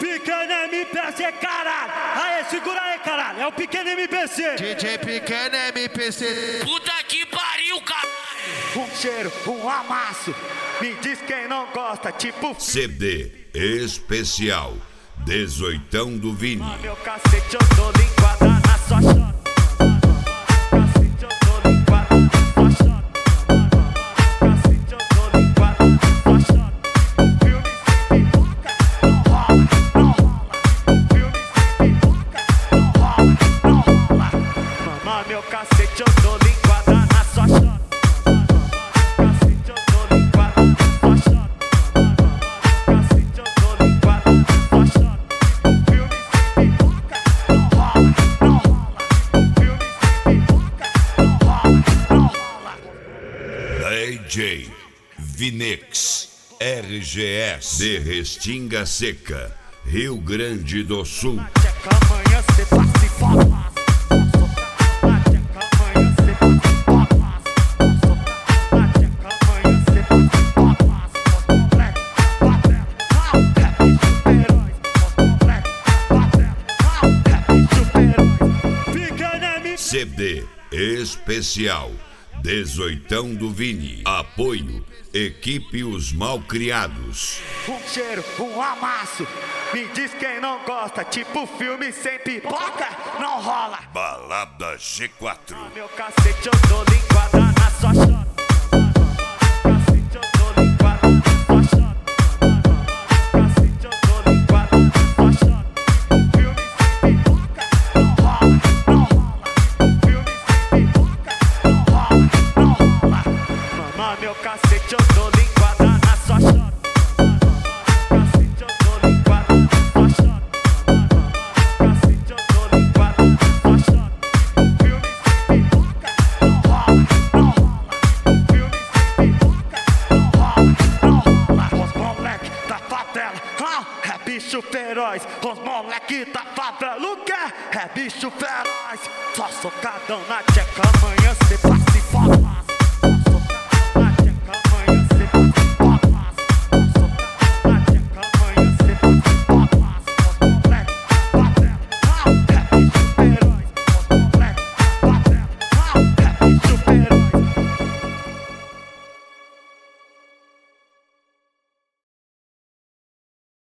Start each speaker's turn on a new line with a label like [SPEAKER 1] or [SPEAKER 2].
[SPEAKER 1] Pequeno MPC, caralho. Aê, segura aí, caralho. É o Pequeno MPC.
[SPEAKER 2] DJ Pequeno MPC.
[SPEAKER 3] Puta que pariu, caralho.
[SPEAKER 1] Um cheiro, um amasso. Me diz quem não gosta, tipo...
[SPEAKER 4] CD especial 18ão do Vini.
[SPEAKER 1] Meu cacete, eu dou linguada na sua chota. Cacete, eu dou linguada na sua chota. Cacete, eu dou linguada na sua chota. Filme sem pipoca, não rola, não rola. Filme sem pipoca, não rola, não rola. Mamãe, meu cacete, eu dou linguada na sua chota. Cacete, eu dou linguada na sua chota. Cacete, eu dou linguada na sua chota. Filme sem pipoca, não rola, não rola. Filme sem pipoca, não rola, não rola.
[SPEAKER 4] DJ Vinex RGS de Restinga Seca, Rio Grande do Sul.
[SPEAKER 1] Tcheca, amanhã cê passa e fala.
[SPEAKER 4] CD especial 18ão do Vini. Apoio Equipe Os Malcriados.
[SPEAKER 1] Um cheiro, um amasso. Me diz quem não gosta, tipo filme sem pipoca, não rola.
[SPEAKER 4] Balada G4.
[SPEAKER 1] Meu cacete, eu dou linguada na sua chota. Cacete, eu dou linguada na sua chota. Cacete, eu dou linguada na sua chota. Filme sem pipoca, não rola, não rola. Filme sem pipoca, não rola, não rola. Mamãe, meu cacete, eu dou linguada na sua chota. Cacete, eu dou linguada na sua chota. Cacete, eu dou linguada na sua chota. Filme sem pipoca, não rola, não rola. Filme sem pipoca, não rola, não rola. Os moleque da favela, é bicho feroz. Os moleque da favela, o quê? É bicho feroz. Só socadão na tcheca, amanhã cê passa e fala.